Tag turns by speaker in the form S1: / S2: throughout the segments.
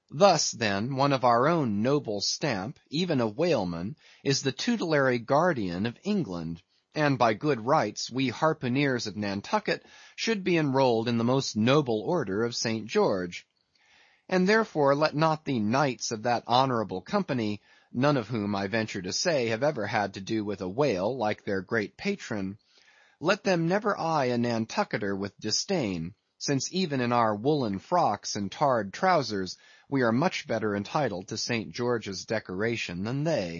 S1: Thus, then, one of our own noble stamp, even a whaleman, is the tutelary guardian of England; and by good rights we harpooneers of Nantucket should be enrolled in the most noble order of St. George. And therefore let not the knights of that honorable company, none of whom, I venture to say, have ever had to do with a whale like their great patron, let them never eye a Nantucketer with disdain, since even in our woollen frocks and tarred trowsers we are much better entitled to St. George's decoration than they.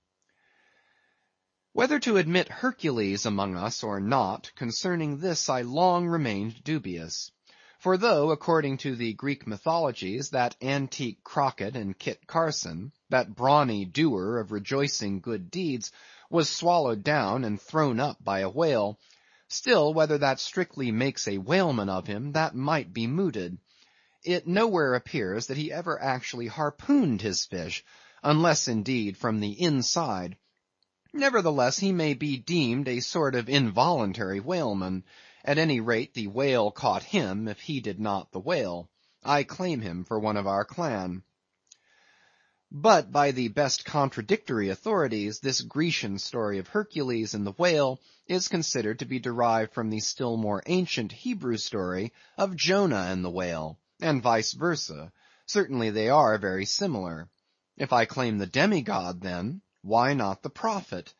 S1: Whether to admit Hercules among us or not, concerning this I long remained dubious. For though, according to the Greek mythologies, that antique Crockett and Kit Carson, that brawny doer of rejoicing good deeds, was swallowed down and thrown up by a whale, still whether that strictly makes a whaleman of him, that might be mooted. It nowhere appears that he ever actually harpooned his fish, unless indeed from the inside. Nevertheless, he may be deemed a sort of involuntary whaleman; at any rate the whale caught him, if he did not the whale. I claim him for one of our clan. But by the best contradictory authorities, this Grecian story of Hercules and the whale is considered to be derived from the still more ancient Hebrew story of Jonah and the whale, and vice versa. Certainly they are very similar. If I claim the demigod, then, why not the prophet?